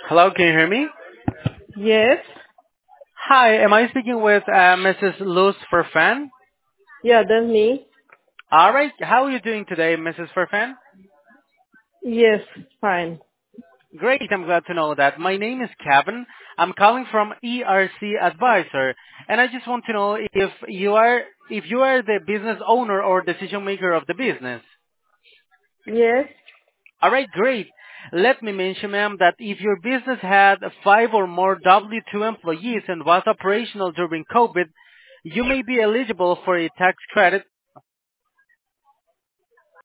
Hello, can you hear me? Yes. Hi, am I speaking with Mrs. Luz Ferfan? Yeah, that's me. All right, how are you doing today, Mrs. Ferfan? Yes, fine. Great, I'm glad to know that. My name is Kevin. I'm calling from ERC Advisor, and I just want to know if you are the business owner or decision maker of the business. Yes. All right, great. Let me mention, ma'am, that if your business had five or more W-2 employees and was operational during COVID, you may be eligible for a tax credit